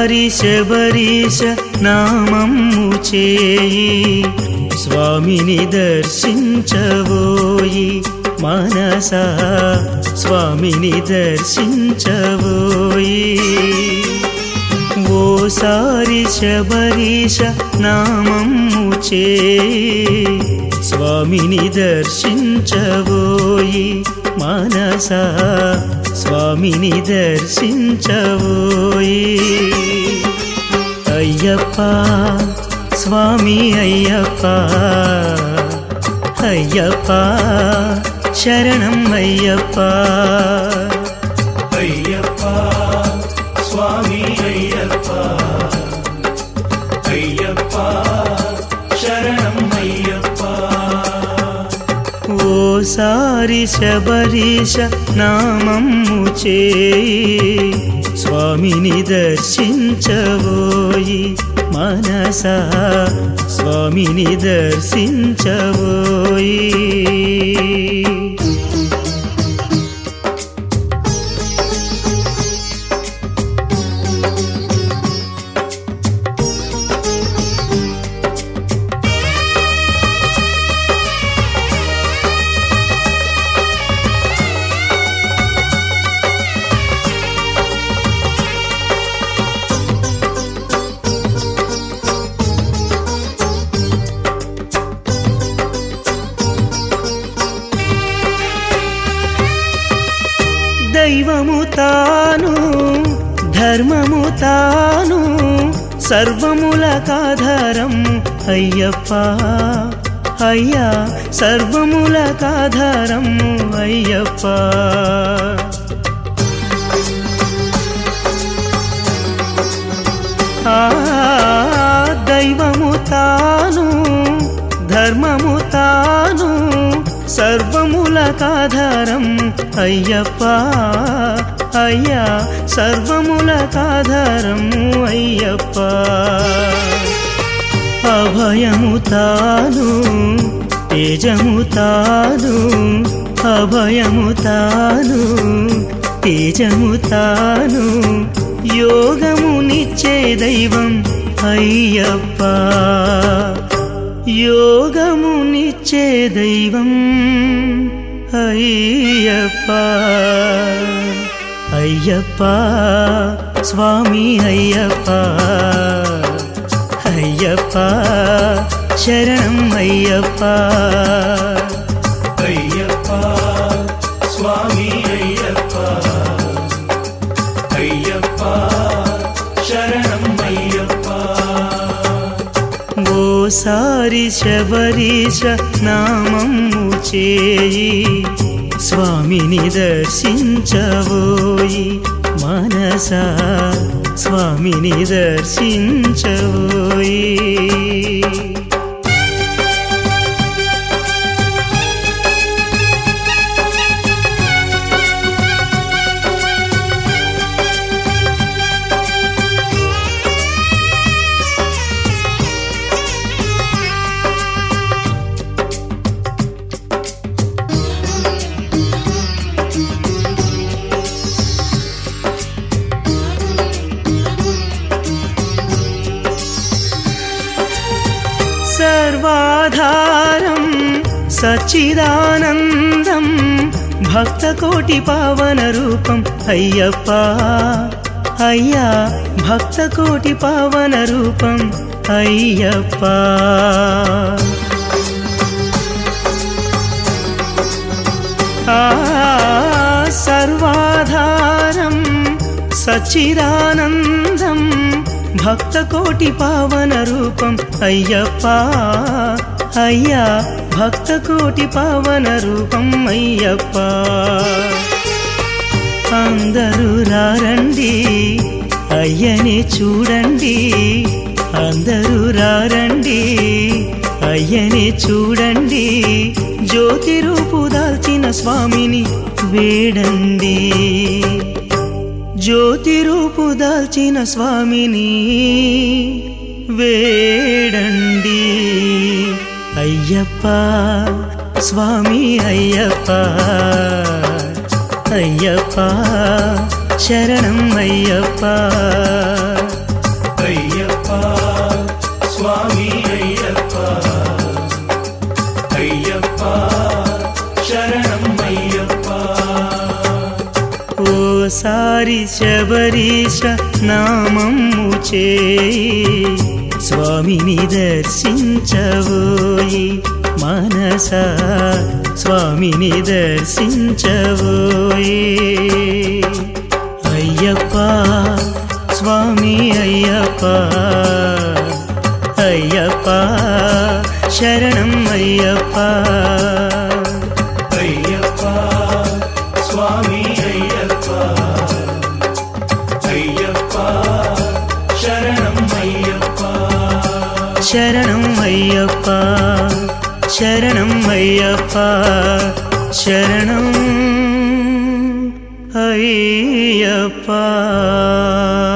ఓసారి శబరీశ నామము చేయి స్వామిని దర్శించవోయి మనసా స్వామిని దర్శించవోయి ఓసారి శబరీశ నామము చేయి స్వామిని దర్శించవోయి మనసా స్వామిని దర్శించవోయి అయ్యప్ప స్వామి అయ్యప్ప అయ్యప్ప శరణం అయ్యప్ప అయ్యప్ప స్వామి అయ్యప్ప అయ్యప్ప శరణం అయ్యప్ప ఓసారి శబరీశ నామము చేయి స్వామిని దర్శించవోయి మనసా స్వామిని దర్శించవోయి దైవము తాను ధర్మము తాను సర్వములకాధారం అయ్యప్ప అయ్యా సర్వములకాధారం అయ్యప్ప దైవము తాను ధర్మము తాను సర్వములకాధారం అయ్యప్ప అయ్యా సర్వములకాధారము అయ్యప్ప అభయము తాను తేజము తాను అభయము తాను తేజము తాను యోగమునిచ్చే దైవం అయ్యప్ప యోగమునిచ్చే దైవం అయ్యప్ప అయ్యప్ప స్వామి అయ్యప్ప అయ్యప్ప శరణం అయ్యప్ప అయ్యప్ప స్వామి అయ్యప్ప అయ్యప్ప శరణం అయ్యప్ప ఓసారి శబరీశ నామము చేయి స్వామిని దర్శించవోయి మనసా స్వామిని దర్శించవోయి సర్వాధారం సచ్చిదానందం భక్తకోటి పావన రూపం అయ్యప్ప అయ్యా భక్తకోటి పావన రూపం అయ్యప్ప సర్వాధారం సచ్చిదానందం భక్తకోటి పావన రూపం అయ్యప్ప అయ్యా భక్తకోటి పావన రూపం అయ్యప్ప అందరూ రారండి అయ్యని చూడండి అందరూ రారండి అయ్యని చూడండి జ్యోతి రూపు దాల్చిన స్వామిని వేడండి జ్యోతి రూపు దాల్చిన స్వామిని వేడండి అయ్యప్ప స్వామి అయ్యప్ప అయ్యప్ప శరణం అయ్యప్ప హరి శబరీశ నామము చేయి స్వామిని దర్శించవోయి మనసా స్వామిని దర్శించవోయి అయ్యప్ప స్వామి అయ్యప్ప అయ్యప్ప శరణం అయ్యప్ప అయ్యప్ప స్వామి అయ్యప్ప అయ్యప్ప శరణం అయ్యప్ప శరణం అయ్యప్ప శరణం అయ్యప్ప శరణం అయ్యప్ప